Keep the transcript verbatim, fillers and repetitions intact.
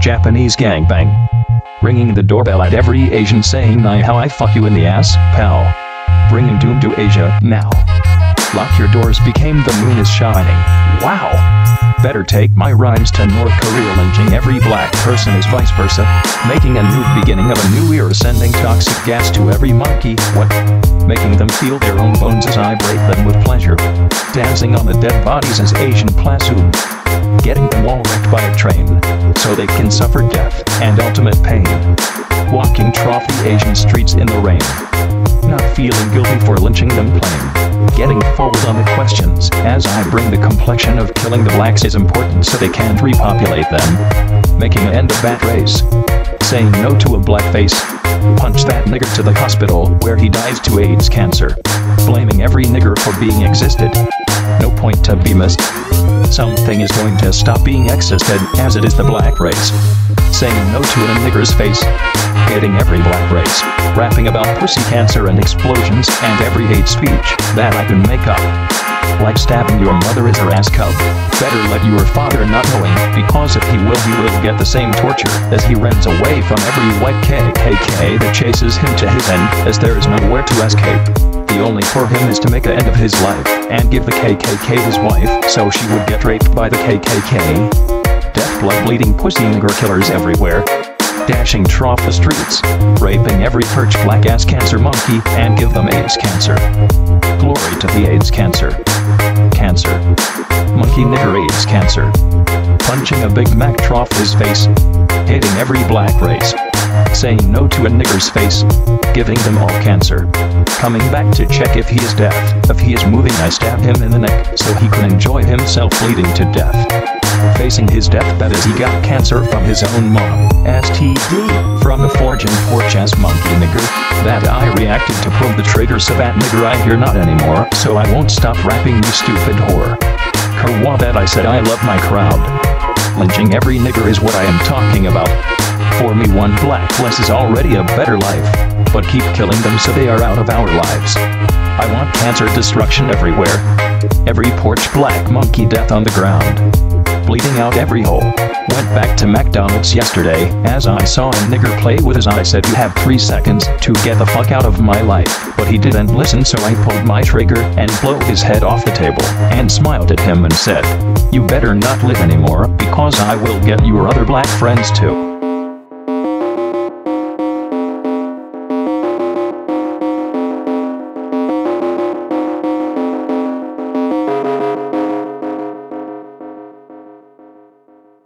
Japanese gangbang. Ringing the doorbell at every Asian saying "Ni how I fuck you in the ass, pal." Bringing doom to Asia now. Lock your doors became the moon is shining. Wow. Better take my rhymes to North Korea, lynching every black person is vice versa. Making a new beginning of a new era, sending toxic gas to every monkey. What? Making them feel their own bones as I break them with pleasure. Dancing on the dead bodies as Asian platoon. Getting them all wrecked by a train, so they can suffer death and ultimate pain. Walking trophy Asian streets in the rain. Not feeling guilty for lynching them plain. Getting forward on the questions, as I bring the complexion of killing the blacks is important so they can't repopulate them. Making an end of that race. Saying no to a blackface. Punch that nigger to the hospital where he dies to AIDS cancer. Blaming every nigger for being existed. No point to be missed. Something is going to stop being existed, as it is the black race. Saying no to a nigger's face. Hating every black race. Rapping about pussy cancer and explosions and every hate speech that I can make up. Like stabbing your mother as her ass cub. Better let your father not knowing, because if he will he will get the same torture as he runs away from every white K K K that chases him to his end, as there is nowhere to escape. The only for him is to make an end of his life and give the K K K his wife so she would get raped by the K K K. Death, blood, bleeding pussy nigger killers everywhere. Dashing trough the streets, raping every perch black ass cancer monkey and give them AIDS cancer. Glory to the AIDS cancer. Cancer. Monkey nigger AIDS cancer. Punching a Big Mac trough his face. Hating every black race. Saying no to a nigger's face. Giving them all cancer. Coming back to check if he is deaf. If he is moving I stab him in the neck so he can enjoy himself bleeding to death. Facing his deathbed as he got cancer from his own mom. S T D from the forging porch ass monkey nigger. That I reacted to pull the trigger so that nigger I hear not anymore, so I won't stop rapping you stupid whore. Kerwa that I said I love my crowd. Lynching every nigger is what I am talking about. For me one black less is already a better life, but keep killing them so they are out of our lives. I want cancer destruction everywhere. Every porch black monkey death on the ground. Bleeding out every hole. Went back to McDonald's yesterday, as I saw a nigger play with his eye. Said you have three seconds to get the fuck out of my life, but he didn't listen, so I pulled my trigger and blew his head off the table, and smiled at him and said, "You better not live anymore, because I will get your other black friends too."